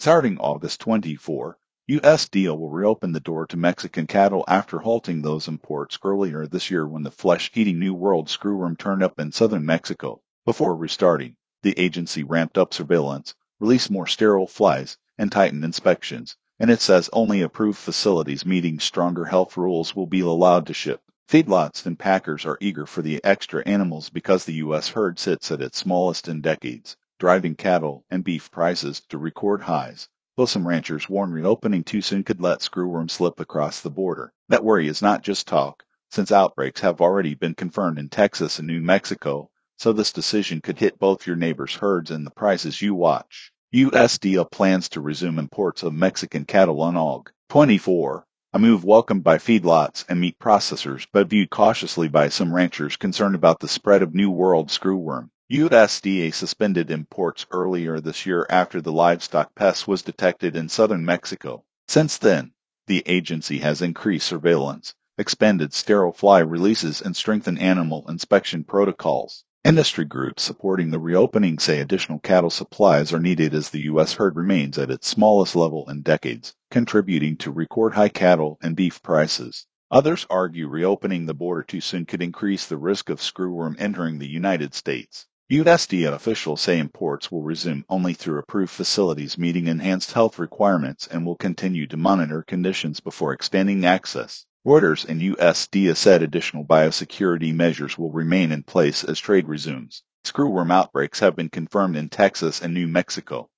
Starting August 24, USDA will reopen the door to Mexican cattle after halting those imports earlier this year when the flesh-eating New World screwworm turned up in southern Mexico. Before restarting, the agency ramped up surveillance, released more sterile flies, and tightened inspections, and it says only approved facilities meeting stronger health rules will be allowed to ship. Feedlots and packers are eager for the extra animals because the U.S. herd sits at its smallest in decades, driving cattle and beef prices to record highs. Though some ranchers warn reopening too soon could let screwworm slip across the border. That worry is not just talk, since outbreaks have already been confirmed in Texas and New Mexico, so this decision could hit both your neighbors' herds and the prices you watch. USDA plans to resume imports of Mexican cattle on Aug. 24. A move welcomed by feedlots and meat processors, but viewed cautiously by some ranchers concerned about the spread of New World screwworm. USDA suspended imports earlier this year after the livestock pest was detected in southern Mexico. Since then, the agency has increased surveillance, expanded sterile fly releases, and strengthened animal inspection protocols. Industry groups supporting the reopening say additional cattle supplies are needed as the U.S. herd remains at its smallest level in decades, contributing to record high cattle and beef prices. Others argue reopening the border too soon could increase the risk of screwworm entering the United States. USDA officials say imports will resume only through approved facilities meeting enhanced health requirements and will continue to monitor conditions before expanding access. Reuters and USDA said additional biosecurity measures will remain in place as trade resumes. Screwworm outbreaks have been confirmed in Texas and New Mexico.